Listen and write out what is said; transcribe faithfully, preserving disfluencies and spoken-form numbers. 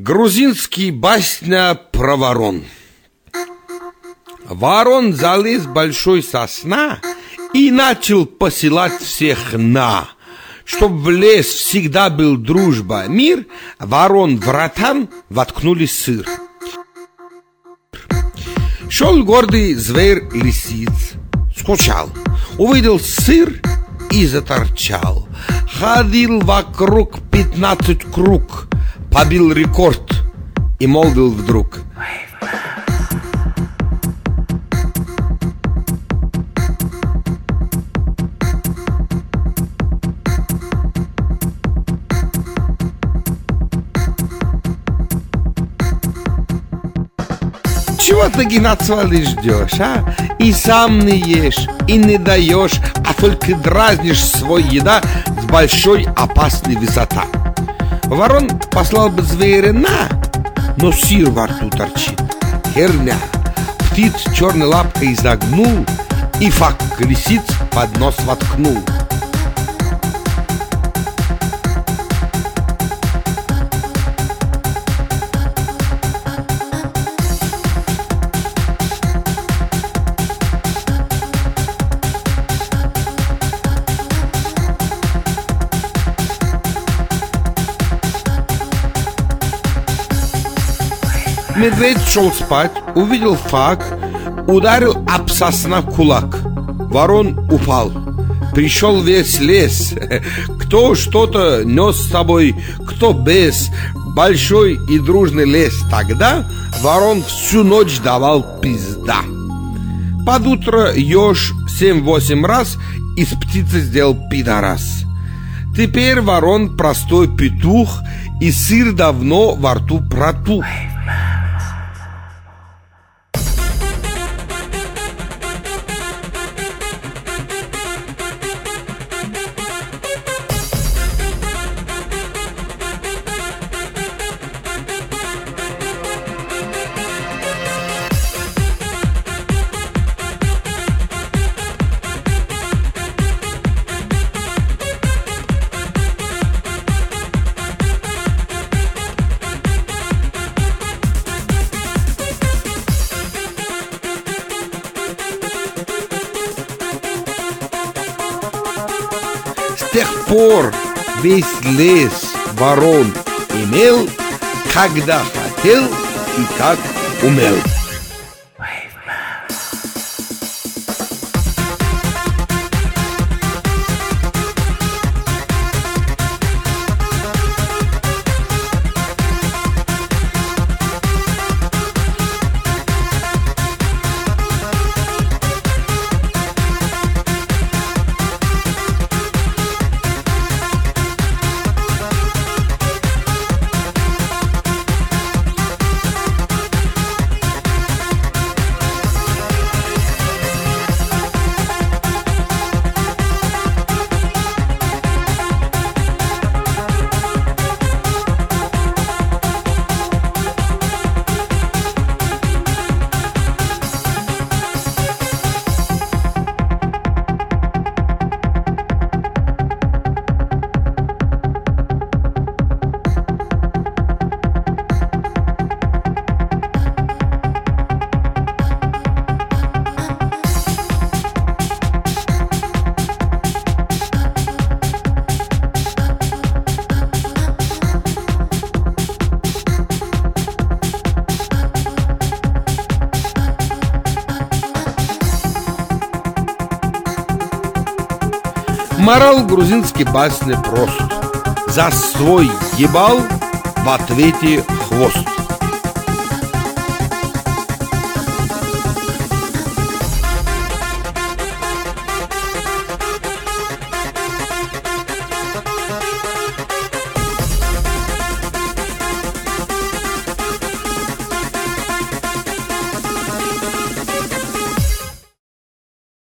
Грузинский басня про ворон. Ворон залез в большой сосна и начал посылать всех на. Чтоб в лес всегда был дружба, мир, ворон вратам воткнули сыр. Шел гордый зверь лисиц, скучал, увидел сыр и заторчал. Ходил вокруг пятнадцать круг, побил рекорд и молвил вдруг: чего ты гнаться ждешь, а? И сам не ешь, и не даешь, а только дразнишь свой еда с большой опасной высота. Ворон послал бы зверя на, но сыр во рту торчит. Херня. Птиц черной лапкой изогнул и фак лисиц под нос воткнул. Медведь шел спать, увидел фак, ударил об сосна кулак. Ворон упал. Пришел весь лес. Кто что-то нес с собой, кто без. Большой и дружный лес. Тогда ворон всю ночь давал пизда. Под утро еж семь-восемь раз из птицы сделал пидорас. Теперь ворон простой петух, и сыр давно во рту протух. С тех пор весь лес ворон имел, когда хотел и как умел. Мораль грузинской басни прост: за свой ебал в ответе хвост.